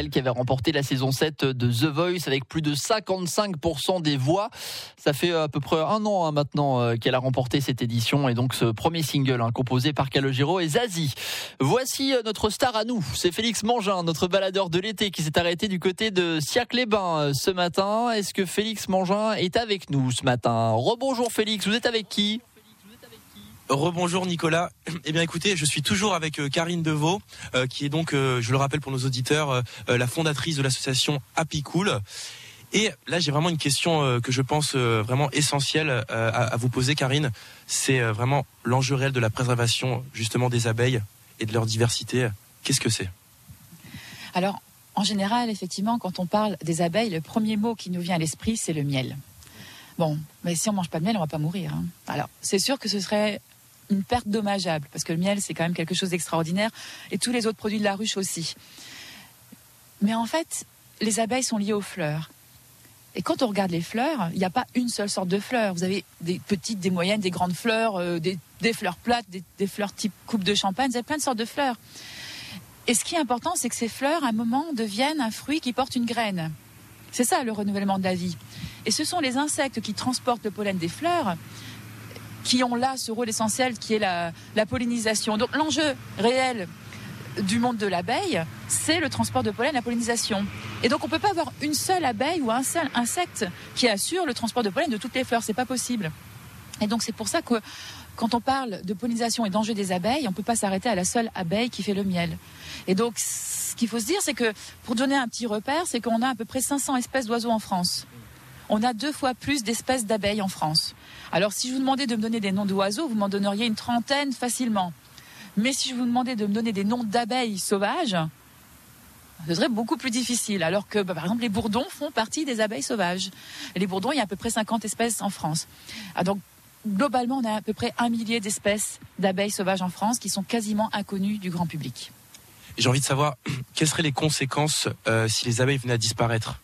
elle qui avait remporté la saison 7 de The Voice avec plus de 55% des voix. Ça fait à peu près un an maintenant qu'elle a remporté cette édition et donc ce premier single composé par Calogero et Zazie. Voici notre star à nous, c'est Félix Mangin, notre baladeur de l'été qui s'est arrêté du côté de Siac-les-Bains ce matin. Est-ce que Félix Mangin est avec nous ce matin? Rebonjour Félix, vous êtes avec qui? Rebonjour Nicolas. Eh bien écoutez, je suis toujours avec Karine Deveau, qui est donc, je le rappelle pour nos auditeurs, la fondatrice de l'association Happy Cool. Et là j'ai vraiment une question que je pense vraiment essentielle à vous poser Karine. C'est vraiment l'enjeu réel de la préservation justement des abeilles et de leur diversité. Qu'est-ce que c'est? Alors en général, effectivement, quand on parle des abeilles, le premier mot qui nous vient à l'esprit, c'est le miel. Bon, mais si on mange pas de miel, on va pas mourir. Alors c'est sûr que ce serait une perte dommageable, parce que le miel, c'est quand même quelque chose d'extraordinaire, et tous les autres produits de la ruche aussi. Mais en fait, les abeilles sont liées aux fleurs. Et quand on regarde les fleurs, il n'y a pas une seule sorte de fleurs. Vous avez des petites, des moyennes, des grandes fleurs, des fleurs plates, des fleurs type coupe de champagne, vous avez plein de sortes de fleurs. Et ce qui est important, c'est que ces fleurs, à un moment, deviennent un fruit qui porte une graine. C'est ça, le renouvellement de la vie. Et ce sont les insectes qui transportent le pollen des fleurs qui ont là ce rôle essentiel qui est la pollinisation. Donc l'enjeu réel du monde de l'abeille, c'est le transport de pollen, la pollinisation. Et donc on ne peut pas avoir une seule abeille ou un seul insecte qui assure le transport de pollen de toutes les fleurs, c'est pas possible. Et donc c'est pour ça que quand on parle de pollinisation et d'enjeu des abeilles, on ne peut pas s'arrêter à la seule abeille qui fait le miel. Et donc ce qu'il faut se dire, c'est que pour donner un petit repère, c'est qu'on a à peu près 500 espèces d'oiseaux en France. On a 2 fois plus d'espèces d'abeilles en France. Alors, si je vous demandais de me donner des noms d'oiseaux, vous m'en donneriez une trentaine facilement. Mais si je vous demandais de me donner des noms d'abeilles sauvages, ce serait beaucoup plus difficile. Alors que, par exemple, les bourdons font partie des abeilles sauvages. Et les bourdons, il y a à peu près 50 espèces en France. Donc, globalement, on a à peu près 1 millier d'espèces d'abeilles sauvages en France qui sont quasiment inconnues du grand public. J'ai envie de savoir, quelles seraient les conséquences si les abeilles venaient à disparaître?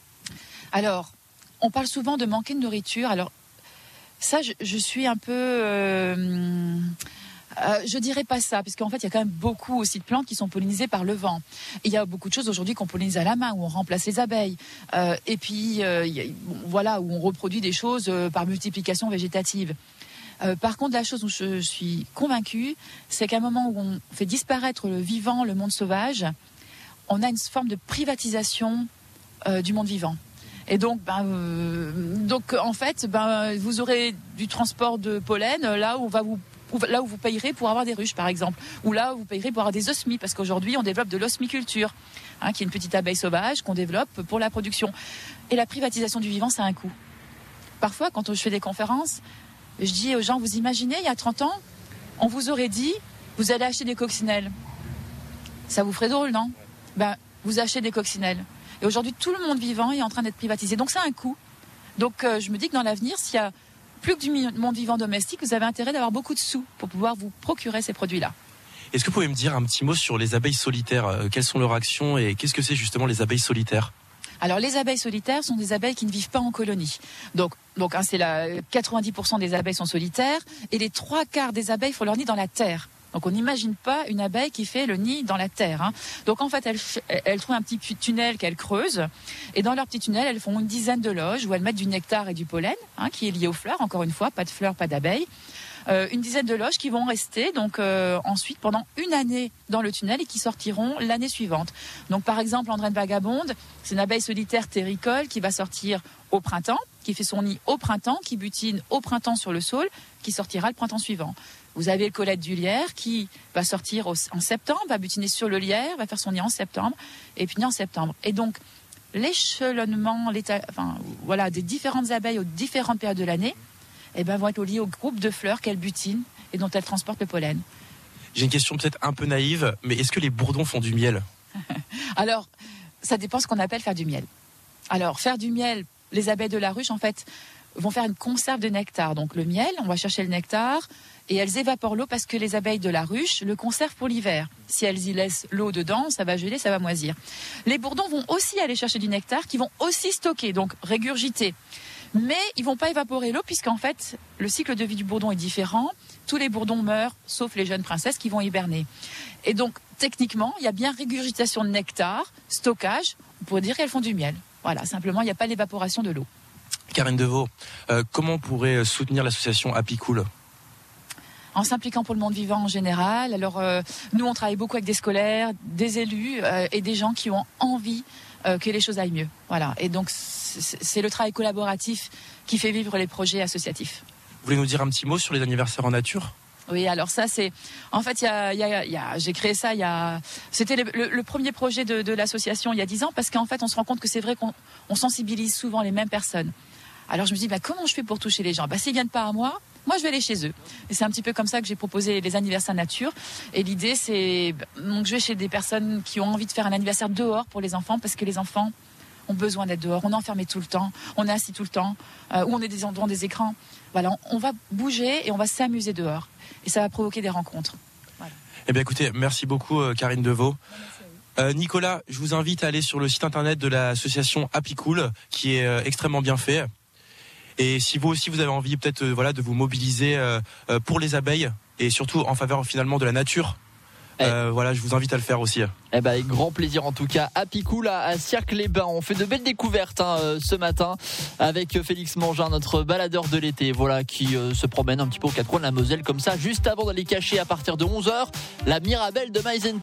Alors, on parle souvent de manquer de nourriture. Alors, ça, je suis un peu... je dirais pas ça, parce qu'en fait, il y a quand même beaucoup aussi de plantes qui sont pollinisées par le vent. Et il y a beaucoup de choses aujourd'hui qu'on pollinise à la main, où on remplace les abeilles. Et puis, voilà, où on reproduit des choses par multiplication végétative. Par contre, la chose où je suis convaincue, c'est qu'à un moment où on fait disparaître le vivant, le monde sauvage, on a une forme de privatisation du monde vivant. Et donc, en fait, vous aurez du transport de pollen là où vous payerez pour avoir des ruches, par exemple, ou là où vous payerez pour avoir des osmies, parce qu'aujourd'hui, on développe de l'osmiculture, qui est une petite abeille sauvage qu'on développe pour la production. Et la privatisation du vivant, ça a un coût. Parfois, quand je fais des conférences, je dis aux gens, vous imaginez, il y a 30 ans, on vous aurait dit, vous allez acheter des coccinelles. Ça vous ferait drôle, non? Vous achetez des coccinelles. Et aujourd'hui, tout le monde vivant est en train d'être privatisé. Donc, ça a un coût. Donc, je me dis que dans l'avenir, s'il y a plus que du monde vivant domestique, vous avez intérêt d'avoir beaucoup de sous pour pouvoir vous procurer ces produits-là. Est-ce que vous pouvez me dire un petit mot sur les abeilles solitaires? Quelles sont leurs actions et qu'est-ce que c'est justement les abeilles solitaires? Alors, les abeilles solitaires sont des abeilles qui ne vivent pas en colonie. Donc, c'est 90% des abeilles sont solitaires et les 3/4 des abeilles font leur nid dans la terre. Donc on n'imagine pas une abeille qui fait le nid dans la terre. Donc en fait, elles trouvent un petit tunnel qu'elles creusent. Et dans leur petit tunnel, elles font une dizaine de loges où elles mettent du nectar et du pollen, qui est lié aux fleurs, encore une fois, pas de fleurs, pas d'abeilles. Une dizaine de loges qui vont rester donc ensuite pendant 1 année dans le tunnel et qui sortiront l'année suivante. Donc par exemple, Andrène vagabonde, c'est une abeille solitaire terricole qui va sortir au printemps, qui fait son nid au printemps, qui butine au printemps sur le saule, qui sortira le printemps suivant. Vous avez le collet du lierre qui va sortir en septembre, va butiner sur le lierre, va faire son nid en septembre et puis en septembre. Et donc l'échelonnement, des différentes abeilles aux différentes périodes de l'année, vont être liées au groupe de fleurs qu'elles butinent et dont elles transportent le pollen. J'ai une question peut-être un peu naïve, mais est-ce que les bourdons font du miel? Alors, ça dépend ce qu'on appelle faire du miel. Alors, faire du miel, les abeilles de la ruche, en fait, vont faire une conserve de nectar. Donc, le miel, on va chercher le nectar et elles évaporent l'eau parce que les abeilles de la ruche le conservent pour l'hiver. Si elles y laissent l'eau dedans, ça va geler, ça va moisir. Les bourdons vont aussi aller chercher du nectar qu'ils vont aussi stocker, donc régurgiter. Mais ils vont pas évaporer l'eau puisqu'en fait, le cycle de vie du bourdon est différent. Tous les bourdons meurent, sauf les jeunes princesses qui vont hiberner. Et donc, techniquement, il y a bien régurgitation de nectar, stockage. On pourrait dire qu'elles font du miel. Voilà, simplement, il n'y a pas l'évaporation de l'eau. Karine Deveau, comment on pourrait soutenir l'association Apicool ? En s'impliquant pour le monde vivant en général. Alors, nous, on travaille beaucoup avec des scolaires, des élus et des gens qui ont envie que les choses aillent mieux. Voilà. Et donc, c'est le travail collaboratif qui fait vivre les projets associatifs. Vous voulez nous dire un petit mot sur les anniversaires en nature ? Oui, alors ça, c'est... En fait, j'ai créé ça, c'était le premier projet de l'association il y a 10 ans, parce qu'en fait, on se rend compte que c'est vrai qu'on sensibilise souvent les mêmes personnes. Alors, je me dis, comment je fais pour toucher les gens ? S'ils viennent pas à moi je vais aller chez eux. Et c'est un petit peu comme ça que j'ai proposé les anniversaires nature. Et l'idée, c'est... Donc, je vais chez des personnes qui ont envie de faire un anniversaire dehors pour les enfants, parce que les enfants ont besoin d'être dehors. On est enfermé tout le temps, on est assis tout le temps, ou on est devant des écrans. Voilà, on va bouger et on va s'amuser dehors. Et ça va provoquer des rencontres. Voilà. Eh bien, écoutez, merci beaucoup, Karine Deveau. Nicolas, je vous invite à aller sur le site internet de l'association Apicool, qui est extrêmement bien fait. Et si vous aussi, vous avez envie peut-être de vous mobiliser pour les abeilles, et surtout en faveur finalement de la nature, je vous invite à le faire aussi. Avec grand plaisir en tout cas. Apicool à Cirques-les-Bains. On fait de belles découvertes ce matin avec Félix Mangin, notre baladeur de l'été, qui se promène un petit peu aux quatre coins de la Moselle comme ça, juste avant d'aller cacher à partir de 11h la Mirabelle de Meisenthal.